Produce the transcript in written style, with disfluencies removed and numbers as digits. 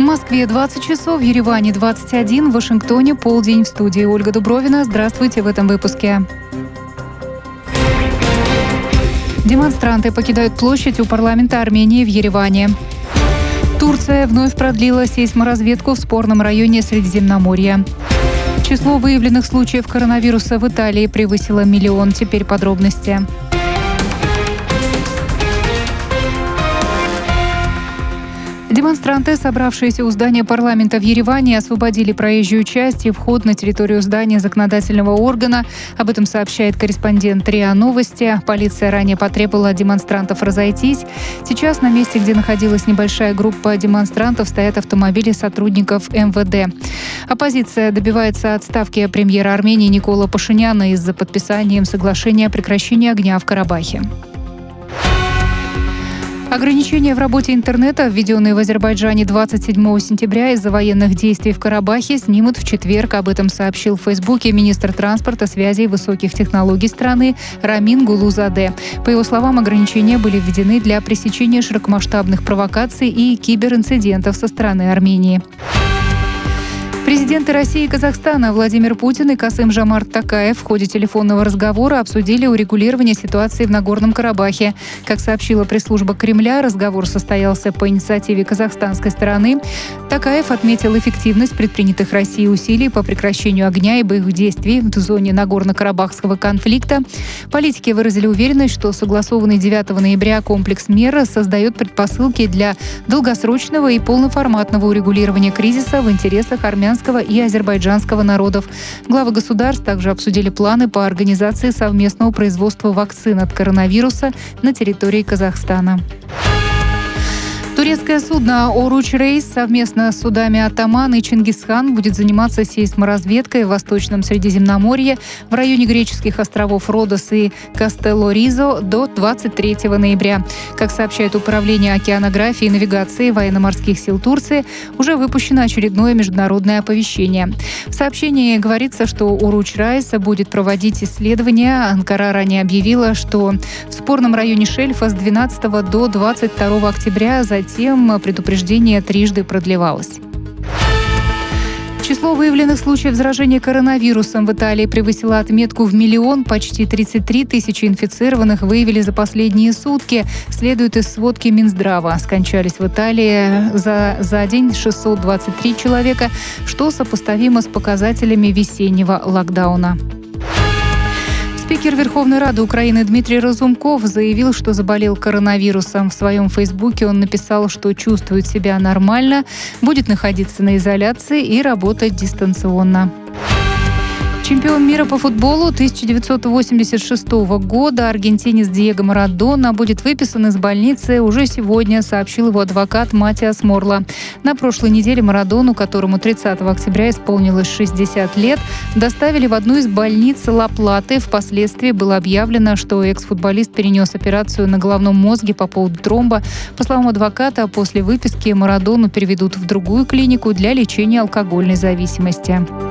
В Москве 20 часов, в Ереване 21, в Вашингтоне полдень. В студии Ольга Дубровина. Здравствуйте в этом выпуске. Демонстранты покидают площадь у парламента Армении в Ереване. Турция вновь продлила сейсморазведку в спорном районе Средиземноморья. Число выявленных случаев коронавируса в Италии превысило 1 миллион. Теперь подробности. Демонстранты, собравшиеся у здания парламента в Ереване, освободили проезжую часть и вход на территорию здания законодательного органа. Об этом сообщает корреспондент РИА Новости. Полиция ранее потребовала от демонстрантов разойтись. Сейчас на месте, где находилась небольшая группа демонстрантов, стоят автомобили сотрудников МВД. Оппозиция добивается отставки премьера Армении Никола Пашиняна из-за подписания соглашения о прекращении огня в Карабахе. Ограничения в работе интернета, введенные в Азербайджане 27 сентября из-за военных действий в Карабахе, снимут в четверг. Об этом сообщил в Фейсбуке министр транспорта, связи и высоких технологий страны Рамин Гулузаде. По его словам, ограничения были введены для пресечения широкомасштабных провокаций и киберинцидентов со стороны Армении. Президенты России и Казахстана Владимир Путин и Касым-Жомарт Токаев в ходе телефонного разговора обсудили урегулирование ситуации в Нагорном Карабахе. Как сообщила пресс-служба Кремля, разговор состоялся по инициативе казахстанской стороны. Токаев отметил эффективность предпринятых Россией усилий по прекращению огня и боевых действий в зоне Нагорно-Карабахского конфликта. Политики выразили уверенность, что согласованный 9 ноября комплекс мер создает предпосылки для долгосрочного и полноформатного урегулирования кризиса в интересах армянского и азербайджанского народов. Главы государств также обсудили планы по организации совместного производства вакцин от коронавируса на территории Казахстана. Турецкое судно «Оруч Рейс» совместно с судами «Атаман» и «Чингисхан» будет заниматься сейсморазведкой в Восточном Средиземноморье в районе греческих островов Родос и Кастелло-Ризо до 23 ноября. Как сообщает Управление океанографии и навигации военно-морских сил Турции, уже выпущено очередное международное оповещение. В сообщении говорится, что «Оруч Рейс» будет проводить исследования. Анкара ранее объявила, что в спорном районе шельфа с 12 до 22 октября затем предупреждение трижды продлевалось. Число выявленных случаев заражения коронавирусом в Италии превысило отметку в 1 миллион. Почти 33 тысячи инфицированных выявили за последние сутки. Следует из сводки Минздрава. Скончались в Италии за день 623 человека, что сопоставимо с показателями весеннего локдауна. Спикер Верховной Рады Украины Дмитрий Разумков заявил, что заболел коронавирусом. В своем фейсбуке он написал, что чувствует себя нормально, будет находиться на изоляции и работать дистанционно. Чемпион мира по футболу 1986 года аргентинец Диего Марадона будет выписан из больницы уже сегодня, сообщил его адвокат Матиас Морла. На прошлой неделе Марадону, которому 30 октября исполнилось 60 лет, доставили в одну из больниц Ла-Платы. Впоследствии было объявлено, что экс-футболист перенес операцию на головном мозге по поводу тромба. По словам адвоката, после выписки Марадону переведут в другую клинику для лечения алкогольной зависимости.